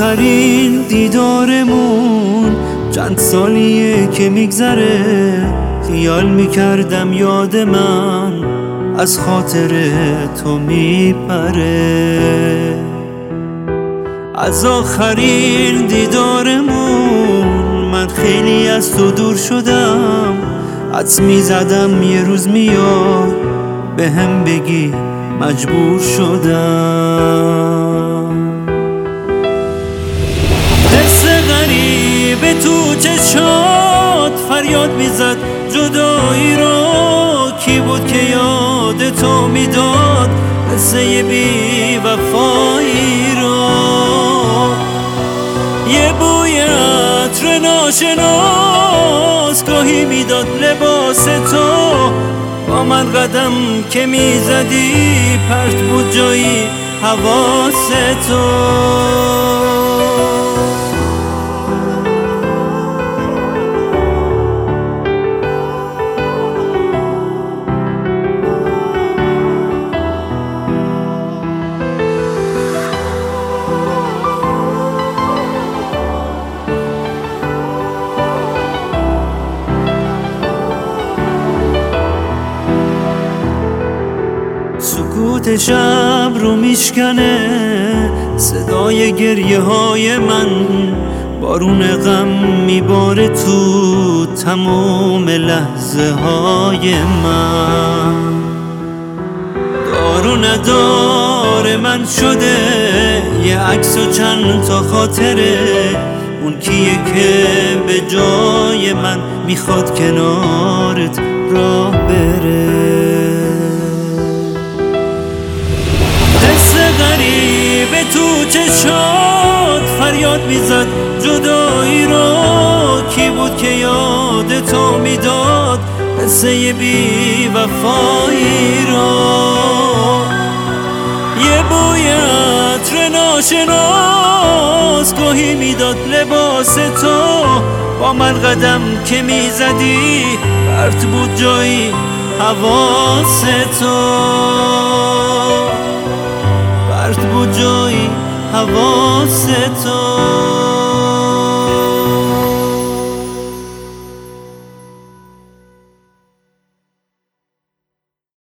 آخرین دیدارمون چند سالیه که میگذره، خیال میکردم یاد من از خاطر تو میپره. از آخرین دیدارمون من خیلی از تو دور شدم، حدس میزدم یه روز میاد به هم بگی مجبور شدم. حس غریب تو چشات فریاد میزد جدایی رو، کی بود که یاد تو میداد قصه بی وفایی رو. یه بوی عطر ناشناس گاهی میداد لباس تو، با من قدم که میزدی پرت بود جایی حواس تو. سکوت شب رو میشکنه صدای گریه های من، بارون غم میباره تو تمام لحظه های من. دار و ندار من شده یه عکس و چند تا خاطره، اون کیه که به جای من میخواد کنارت راه بره. غریب تو چشات فریاد میزد جدایی رو، کی بود که یاد تو میداد قصه بی وفایی رو. یه بوی عطر ناشناس گاهی میداد لباس تو، با من قدم که میزدی پرت بود جایی حواس تو، پرت بود جایی حواس تو.